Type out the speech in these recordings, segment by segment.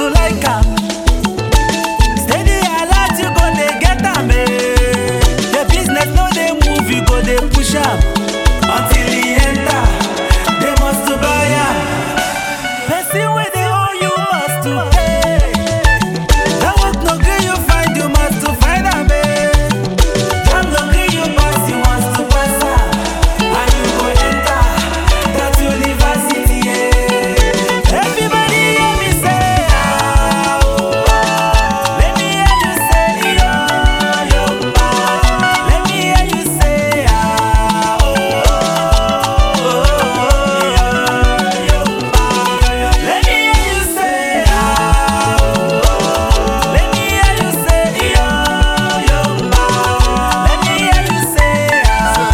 to like am. Steady alert, you go dey get am. The business no dey move, you go dey push am. Until he enter, they must to buy am. Person wey dey owe you must to pay. That work no gree you find, you must to find am. Jam no gree you pass, you must to pass am. And you go enter that university. Everybody hear me say ah, oh. Let me hear you say yo, yo, ah. Let me hear you say ah, oh, oh, yo, yo, ah. Let me hear you say ah, oh. Let me hear you say yo, yo, ah. Let me hear you say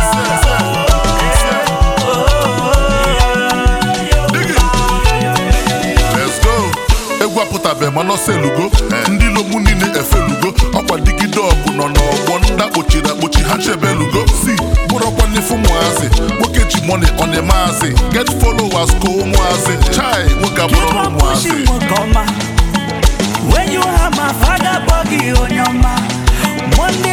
Let's go. Egwu apụtabe mana ọselugo ndị lomu niile efelugo ọkwa digide ọgụ nọ n'ọgbọ ndị akpochiri akpochi ha chebelugo si bụrụkwa n'ifu ụmụazị nwoke ji money on the maazị get followers ka ụmụazị chai nwoke abụrụ keep on ụmụazị pushing, Mokoma. When you have my father buggy on your mind, money